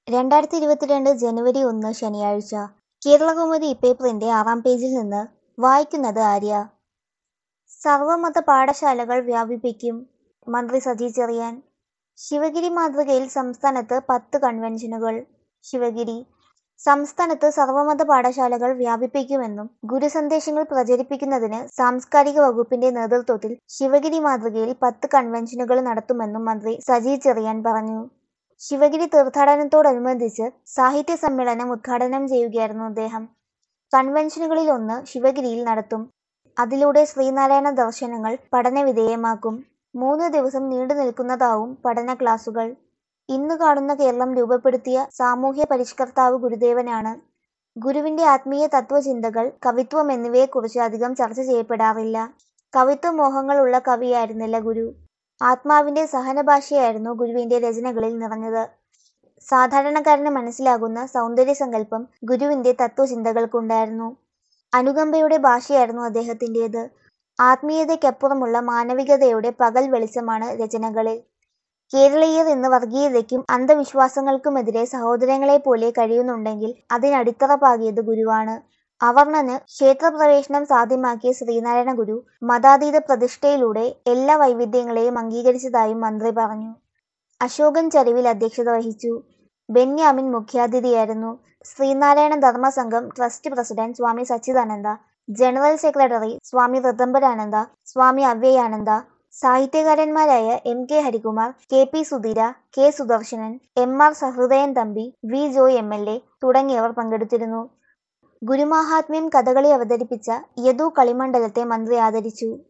2022 ജനുവരി 1 ശനിയാഴ്ച കേരളകൗമുദി ഇപ്പേപ്പറിന്റെ 6-ാം പേജിൽ നിന്ന് വായിക്കുന്നത് ആര്യ. സർവമത പാഠശാലകൾ വ്യാപിപ്പിക്കും, മന്ത്രി സജി ചെറിയാൻ. ശിവഗിരി മാതൃകയിൽ സംസ്ഥാനത്ത് 10 കൺവെൻഷനുകൾ. ശിവഗിരി സംസ്ഥാനത്ത് സർവമത പാഠശാലകൾ വ്യാപിപ്പിക്കുമെന്നും ഗുരുസന്ദേശങ്ങൾ പ്രചരിപ്പിക്കുന്നതിന് സാംസ്കാരിക വകുപ്പിന്റെ നേതൃത്വത്തിൽ ശിവഗിരി മാതൃകയിൽ 10 കൺവെൻഷനുകൾ നടത്തുമെന്നും മന്ത്രി സജി ചെറിയാൻ പറഞ്ഞു. ശിവഗിരി തീർത്ഥാടനത്തോടനുബന്ധിച്ച് സാഹിത്യ സമ്മേളനം ഉദ്ഘാടനം ചെയ്യുകയായിരുന്നു അദ്ദേഹം. കൺവെൻഷനുകളിൽ ഒന്ന് ശിവഗിരിയിൽ നടത്തും. അതിലൂടെ ശ്രീനാരായണ ദർശനങ്ങൾ പഠനവിധേയമാക്കും. 3 ദിവസം നീണ്ടു നിൽക്കുന്നതാവും പഠന ക്ലാസുകൾ. ഇന്നു കാണുന്ന കേരളം രൂപപ്പെടുത്തിയ സാമൂഹ്യ പരിഷ്കർത്താവ് ഗുരുദേവനാണ്. ഗുരുവിന്റെ ആത്മീയ തത്വചിന്തകൾ, കവിത്വം എന്നിവയെക്കുറിച്ച് അധികം ചർച്ച ചെയ്യപ്പെടാറില്ല. കവിത്വമോഹങ്ങളുള്ള കവിയായിരുന്നില്ല ഗുരു. ആത്മാവിന്റെ സഹനഭാഷയായിരുന്നു ഗുരുവിന്റെ രചനകളിൽ നിറഞ്ഞത്. സാധാരണക്കാരന് മനസ്സിലാകുന്ന സൗന്ദര്യസങ്കല്പം ഗുരുവിന്റെ തത്വചിന്തകൾക്കുണ്ടായിരുന്നു. അനുകമ്പയുടെ ഭാഷയായിരുന്നു അദ്ദേഹത്തിന്റേത്. ആത്മീയതയ്ക്കപ്പുറമുള്ള മാനവികതയുടെ പകൽ വെളിച്ചമാണ് രചനകളിൽ. കേരളീയർ ഇന്ന് വർഗീയതയ്ക്കും അന്ധവിശ്വാസങ്ങൾക്കുമെതിരെ സഹോദരങ്ങളെപ്പോലെ കഴിയുന്നുണ്ടെങ്കിൽ അതിനടിത്തറ പാകിയത് ഗുരുവാണ്. അവർണ്ണന് ക്ഷേത്രപ്രവേശനം സാധ്യമാക്കിയ ശ്രീനാരായണ ഗുരു മതാതീത പ്രതിഷ്ഠയിലൂടെ എല്ലാ വൈവിധ്യങ്ങളെയും അംഗീകരിച്ചതായും മന്ത്രി പറഞ്ഞു. അശോകൻ ചരുവിൽ അധ്യക്ഷത വഹിച്ചു. ബെന്യാമിൻ മുഖ്യാതിഥിയായിരുന്നു. Sreenarayana Dharmasangham trust president Swami Sachidananda, general secretary Swami Rithambharananda, Swami Avyayananda, സാഹിത്യകാരന്മാരായ M.K. Harikumar, K.P. Sudheera, K. Sudarshanan, M.R. Sahridayan Thampi, V. Joy MLA തുടങ്ങിയവർ പങ്കെടുത്തിരുന്നു. ഗുരുമാഹാത്മ്യം കഥകളി അവതരിപ്പിച്ച യദു കളിമണ്ഡലത്തെ മന്ത്രി ആദരിച്ചു.